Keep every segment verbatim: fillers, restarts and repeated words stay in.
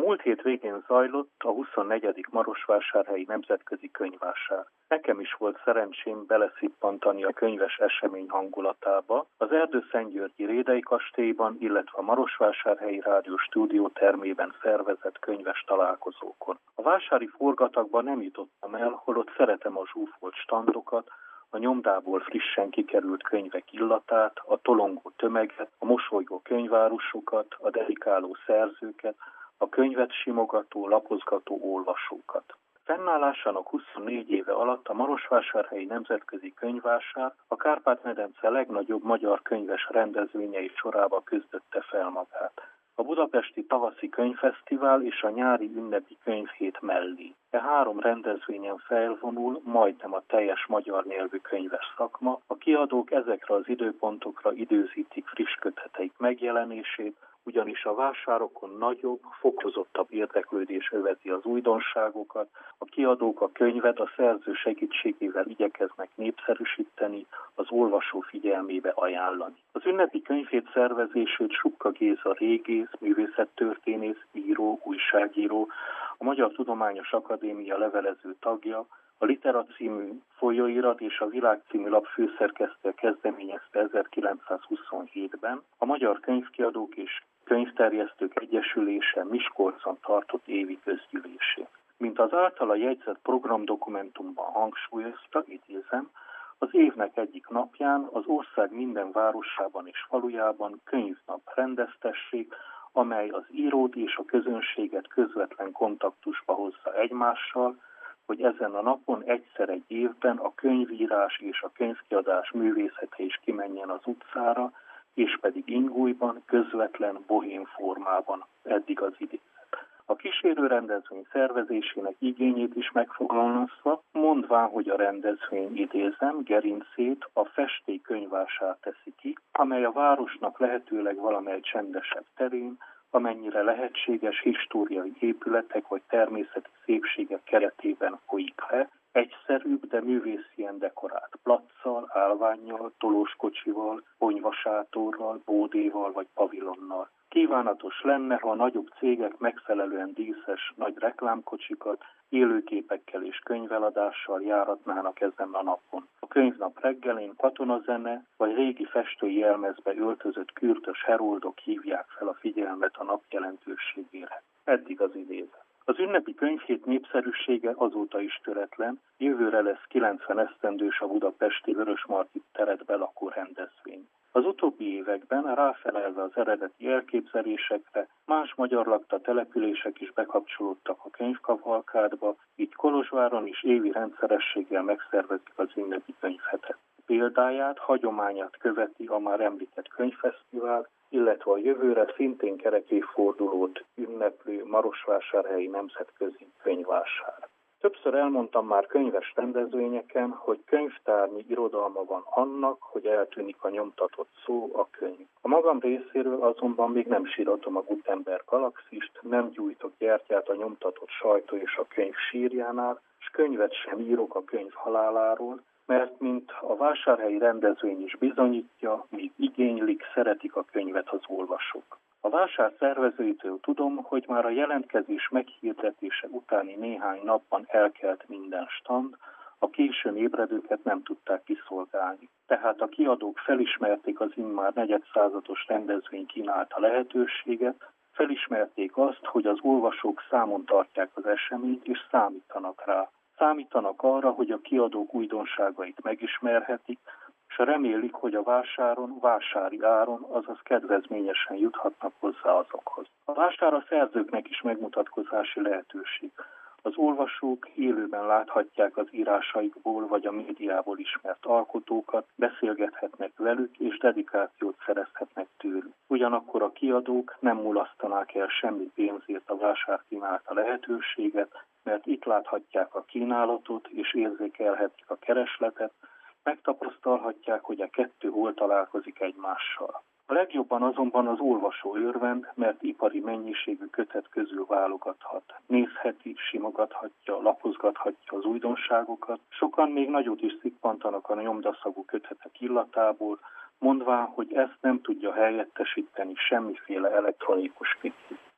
múlt hét végén zajlott a huszonnegyedik Marosvásárhelyi Nemzetközi Könyvvásár. Nekem is volt szerencsém beleszippantani a könyves esemény hangulatába az Erdőszentgyörgyi Rédei kastélyban, illetve a Marosvásárhelyi Rádió stúdiótermében szervezett könyves találkozókon. A vásári forgatagban nem jutottam el, holott szeretem a zsúfolt standokat, a nyomdából frissen kikerült könyvek illatát, a tolongó tömeget, a mosolygó könyvárusokat, a dedikáló szerzőket, a könyvet simogató, lapozgató olvasókat. Fennállásának huszonnégy éve alatt a Marosvásárhelyi Nemzetközi Könyvvásár a Kárpát-medence legnagyobb magyar könyves rendezvényei sorába küzdötte fel magát. A budapesti tavaszi könyvfesztivál és a nyári ünnepi könyvhét mellé. E három rendezvényen felvonul majdnem a teljes magyar nyelvű könyves szakma, a kiadók ezekre az időpontokra időzítik friss köteteik megjelenését, ugyanis a vásárokon nagyobb, fokozottabb érdeklődés övezi az újdonságokat, a kiadók a könyvet a szerző segítségével igyekeznek népszerűsíteni, az olvasó figyelmébe ajánlani. Az ünnepi könyvhét szervezését Supka Géza régész, művészettörténész, író, újságíró, a Magyar Tudományos Akadémia levelező tagja, a Litera című folyóirat és a Világ című lap főszerkesztője kezdeményezte ezerkilencszázhuszonhétben, a Magyar Könyvkiadók és Könyvterjesztők Egyesülése Miskolcon tartott évi közgyűlésén. Mint az általa jegyzett programdokumentumban hangsúlyozta, idézem, az évnek egyik napján az ország minden városában és falujában könyvnap rendeztessék, amely az írót és a közönséget közvetlen kontaktusba hozza egymással, hogy ezen a napon egyszer egy évben a könyvírás és a könyvkiadás művészete is kimenjen az utcára, és pedig ingújban, közvetlen, bohém formában, eddig az idézet. A kísérő rendezvény szervezésének igényét is megfogalmazva, mondván, hogy a rendezvény, idézem, gerincét a festély könyvvásár teszi ki, amely a városnak lehetőleg valamely csendesebb terén, amennyire lehetséges históriai épületek vagy természeti szépségek keretében folyik le, egyszerűbb, de művészien dekorált placcal, állvánnyal, tolóskocsival, ponyvasátorral, bódéval vagy pavilonnal. Kívánatos lenne, ha a nagyobb cégek megfelelően díszes nagy reklámkocsikat, élőképekkel és könyveladással járatnának ezen a napon. A könyvnap reggelén katonazene vagy régi festői jelmezbe öltözött kürtös heroldok hívják fel a figyelmet a nap jelentőségére. Eddig az idézet. Az ünnepi könyvhét népszerűsége azóta is töretlen, jövőre lesz kilencven esztendős a budapesti Vörösmarty teret belakó rendezvény. Az utóbbi években ráfelelve az eredeti elképzelésekre más magyar lakta települések is bekapcsolódtak a könyvkavalkádba, így Kolozsváron is évi rendszerességgel megszervezik az ünnepi könyvhetet. Példáját, hagyományát követi a már említett könyvfesztivál, illetve a jövőre szintén kerekéfordulót ünneplő Marosvásárhelyi Nemzetközi Könyvvásár. Többször elmondtam már könyves rendezvényeken, hogy könyvtárnyi irodalma van annak, hogy eltűnik a nyomtatott szó, a könyv. A magam részéről azonban még nem síratom a Gutenberg galaxist, nem gyújtok gyertyát a nyomtatott sajtó és a könyv sírjánál, s könyvet sem írok a könyv haláláról, mert mint a vásárhelyi rendezvény is bizonyítja, míg igénylik, szeretik a könyvet az olvasók. A vásár szervezőitől tudom, hogy már a jelentkezés meghirdetése utáni néhány napban elkelt minden stand, a későn ébredőket nem tudták kiszolgálni. Tehát a kiadók felismerték az immár negyedszázados rendezvény kínálta lehetőséget, felismerték azt, hogy az olvasók számon tartják az eseményt és számítanak rá. Számítanak arra, hogy a kiadók újdonságait megismerhetik, és remélik, hogy a vásáron, vásári áron, azaz kedvezményesen juthatnak hozzá azokhoz. A vásár a szerzőknek is megmutatkozási lehetőség. Az olvasók élőben láthatják az írásaikból vagy a médiából ismert alkotókat, beszélgethetnek velük és dedikációt szerezhetnek tőlük. Ugyanakkor a kiadók nem mulasztanák el semmi pénzért a vásár kínálta lehetőséget, mert itt láthatják a kínálatot és érzékelhetik a keresletet, megtapasztalhatják, hogy a kettő hol találkozik egymással. A legjobban azonban az olvasó örvend, mert ipari mennyiségű kötet közül válogathat. Nézheti, simogathatja, lapozgathatja az újdonságokat. Sokan még nagyot is szippantanak a nyomdaszagú kötetek illatából, mondván, hogy ezt nem tudja helyettesíteni semmiféle elektronikus pici.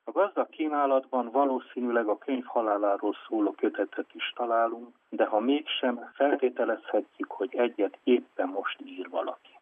A gazdag kínálatban valószínűleg a könyv haláláról szóló kötetet is találunk, de ha mégsem, feltételezhetjük, hogy egyet éppen most ír valaki.